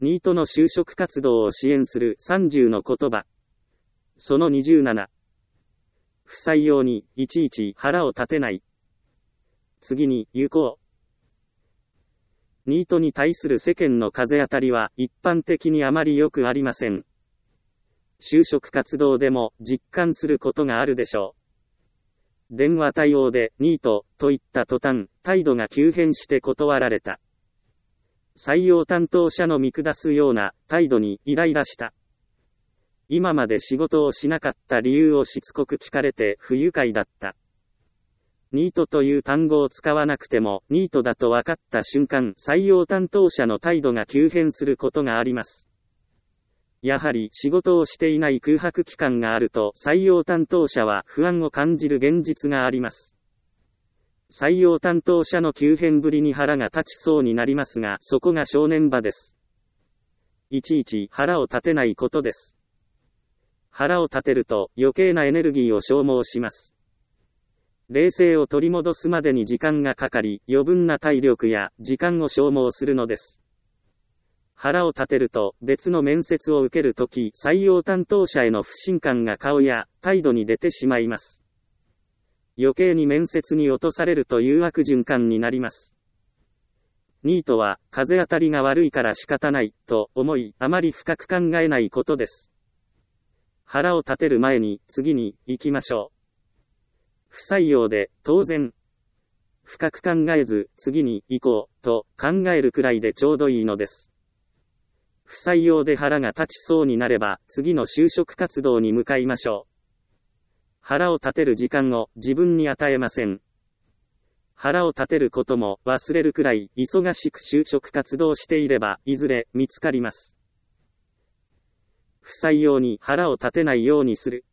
ニートの就職活動を支援する30の言葉。その27。不採用にいちいち腹を立てない。次に有効。ニートに対する世間の風当たりは一般的にあまり良くありません。就職活動でも実感することがあるでしょう。電話対応でニートと言った途端、態度が急変して断られた。採用担当者の見下すような態度にイライラした。今まで仕事をしなかった理由をしつこく聞かれて不愉快だった。ニートという単語を使わなくてもニートだと分かった瞬間、採用担当者の態度が急変することがあります。やはり仕事をしていない空白期間があると採用担当者は不安を感じる現実があります。採用担当者の急変ぶりに腹が立ちそうになりますが、そこが正念場です。いちいち腹を立てないことです。腹を立てると余計なエネルギーを消耗します。冷静を取り戻すまでに時間がかかり、余分な体力や時間を消耗するのです。腹を立てると別の面接を受けるとき、採用担当者への不信感が顔や態度に出てしまいます。余計に面接に落とされるという悪循環になります。ニートは風当たりが悪いから仕方ないと思い、あまり深く考えないことです。腹を立てる前に次に行きましょう。不採用で当然。深く考えず次に行こうと考えるくらいでちょうどいいのです。不採用で腹が立ちそうになれば次の就職活動に向かいましょう。腹を立てる時間を自分に与えません。腹を立てることも忘れるくらい忙しく就職活動していればいずれ見つかります。不採用に腹を立てないようにする。